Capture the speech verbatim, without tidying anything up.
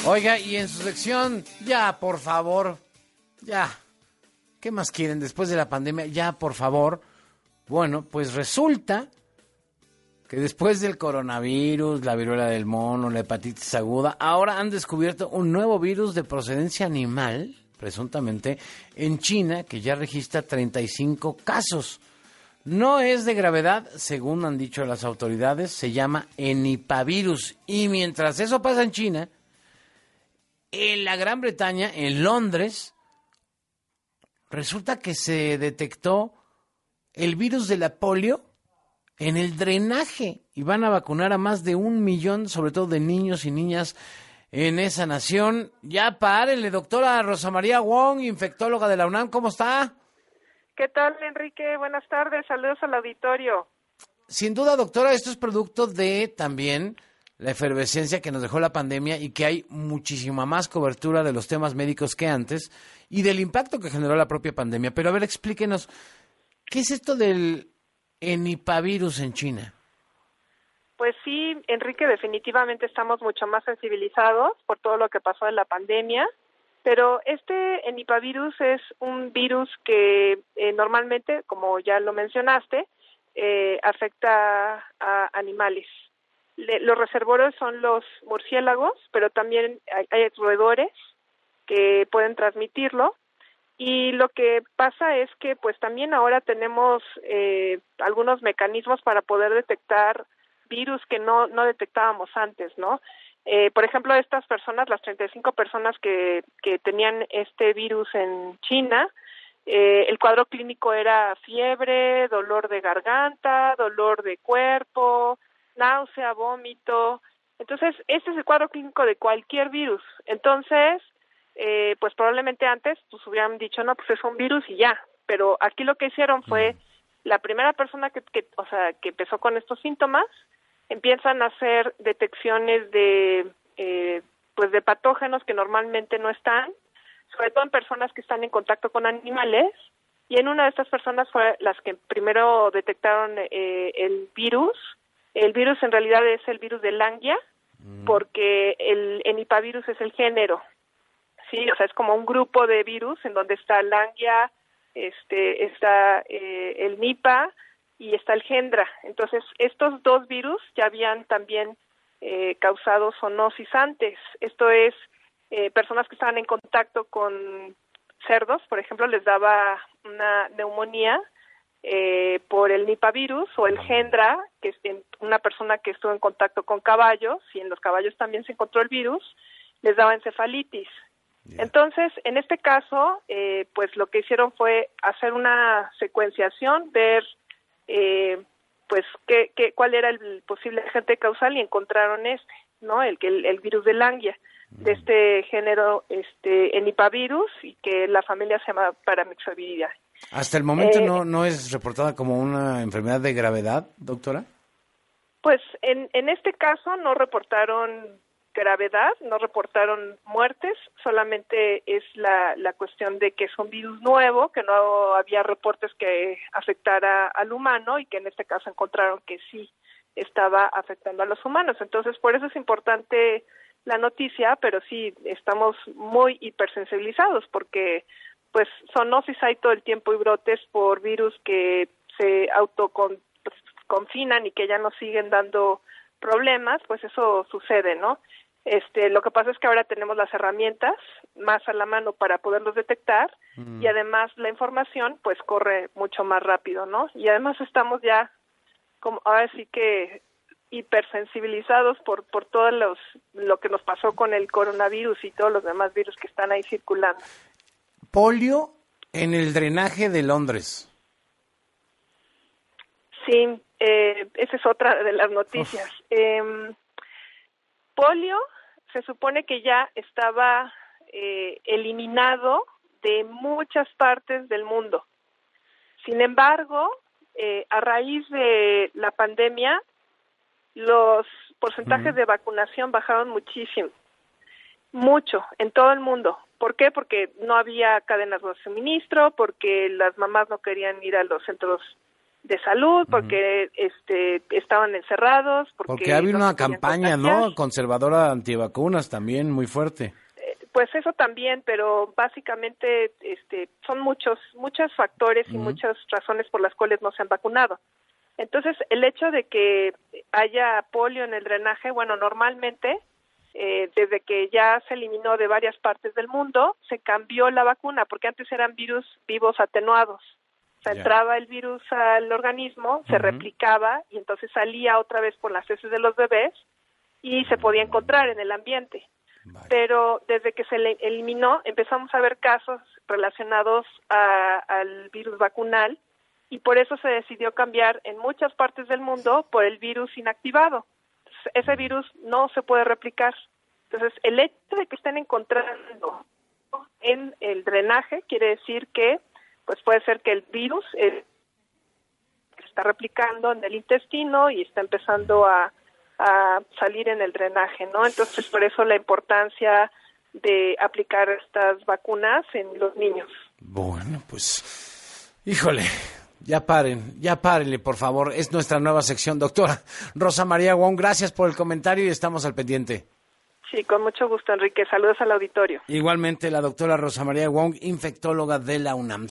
Oiga, y en su sección, ya, por favor, ya, ¿qué más quieren después de la pandemia? Ya, por favor. Bueno, pues resulta que después del coronavirus, la viruela del mono, la hepatitis aguda, ahora han descubierto un nuevo virus de procedencia animal, presuntamente, en China, que ya registra treinta y cinco casos. No es de gravedad, según han dicho las autoridades, se llama enipavirus. Y mientras eso pasa en China, en la Gran Bretaña, en Londres, resulta que se detectó el virus de la polio en el drenaje y van a vacunar a más de un millón, sobre todo de niños y niñas en esa nación. Ya párenle, doctora Rosa María Wong, infectóloga de la UNAM, ¿cómo está? ¿Qué tal, Enrique? Buenas tardes, saludos al auditorio. Sin duda, doctora, esto es producto de también la efervescencia que nos dejó la pandemia y que hay muchísima más cobertura de los temas médicos que antes y del impacto que generó la propia pandemia. Pero a ver, explíquenos, ¿qué es esto del enipavirus en China? Pues sí, Enrique, definitivamente estamos mucho más sensibilizados por todo lo que pasó en la pandemia, pero este enipavirus es un virus que eh, normalmente, como ya lo mencionaste, eh, afecta a animales. Le, los reservorios son los murciélagos, pero también hay, hay roedores que pueden transmitirlo. Y lo que pasa es que pues también ahora tenemos eh, algunos mecanismos para poder detectar virus que no, no detectábamos antes, ¿no? Eh, por ejemplo, estas personas, las treinta y cinco personas que, que tenían este virus en China, eh, el cuadro clínico era fiebre, dolor de garganta, dolor de cuerpo, náusea, vómito. Entonces, este es el cuadro clínico de cualquier virus. Entonces, eh, pues probablemente antes pues hubieran dicho, no, pues es un virus y ya. Pero aquí lo que hicieron fue, la primera persona que, que o sea, que empezó con estos síntomas, empiezan a hacer detecciones de eh, pues de patógenos que normalmente no están, sobre todo en personas que están en contacto con animales, y en una de estas personas fue las que primero detectaron eh, el virus. El virus en realidad es el virus de Langia, mm. porque el enipavirus es el género, sí, o sea, es como un grupo de virus en donde está Langia, este, está eh, el Nipah, y está el Hendra. Entonces, estos dos virus ya habían también eh, causado zoonosis antes. Esto es, eh, personas que estaban en contacto con cerdos, por ejemplo, les daba una neumonía eh, por el Nipah virus, o el Hendra, que es una persona que estuvo en contacto con caballos, y en los caballos también se encontró el virus, les daba encefalitis. Yeah. Entonces, en este caso, eh, pues lo que hicieron fue hacer una secuenciación, ver Eh, pues qué, qué, cuál era el posible agente causal y encontraron este, ¿no? El que el, el virus de Langia, de este género, este enipavirus, y que la familia se llama Paramyxoviridae. Hasta el momento eh, no no es reportada como una enfermedad de gravedad, doctora. Pues en en este caso no reportaron gravedad, no reportaron muertes, solamente es la, la cuestión de que es un virus nuevo, que no había reportes que afectara al humano y que en este caso encontraron que sí estaba afectando a los humanos. Entonces, por eso es importante la noticia, pero sí estamos muy hipersensibilizados porque pues zoonosis hay todo el tiempo y brotes por virus que se autoconfinan y que ya nos siguen dando problemas, pues eso sucede, ¿no? Este, lo que pasa es que ahora tenemos las herramientas más a la mano para poderlos detectar mm. y además la información pues corre mucho más rápido, ¿no? Y además estamos ya como ahora sí que hipersensibilizados por por todo los lo que nos pasó con el coronavirus y todos los demás virus que están ahí circulando. Polio en el drenaje de Londres. Sí, eh, esa es otra de las noticias. Eh, polio se supone que ya estaba eh, eliminado de muchas partes del mundo. Sin embargo, eh, a raíz de la pandemia, los porcentajes uh-huh. de vacunación bajaron muchísimo, mucho, en todo el mundo. ¿Por qué? Porque no había cadenas de suministro, porque las mamás no querían ir a los centros de salud, porque uh-huh. este estaban encerrados. Porque, porque había una campaña, ¿no? Conservadora antivacunas también muy fuerte. Eh, pues eso también, pero básicamente este son muchos muchos factores uh-huh. y muchas razones por las cuales no se han vacunado. Entonces, el hecho de que haya polio en el drenaje, bueno, normalmente, eh, desde que ya se eliminó de varias partes del mundo, se cambió la vacuna, porque antes eran virus vivos atenuados. O sea, yeah. entraba el virus al organismo, se uh-huh. replicaba y entonces salía otra vez por las heces de los bebés y se podía encontrar en el ambiente. Vale. Pero desde que se le eliminó, empezamos a ver casos relacionados a, al virus vacunal, y por eso se decidió cambiar en muchas partes del mundo por el virus inactivado. Entonces, ese virus no se puede replicar. Entonces, el hecho de que estén encontrando en el drenaje quiere decir que pues puede ser que el virus eh, está replicando en el intestino y está empezando a, a salir en el drenaje, ¿no? Entonces, por eso la importancia de aplicar estas vacunas en los niños. Bueno, pues, híjole... Ya paren, ya párenle, por favor. Es nuestra nueva sección, doctora Rosa María Wong. Gracias por el comentario y estamos al pendiente. Sí, con mucho gusto, Enrique. Saludos al auditorio. Igualmente, la doctora Rosa María Wong, infectóloga de la UNAM.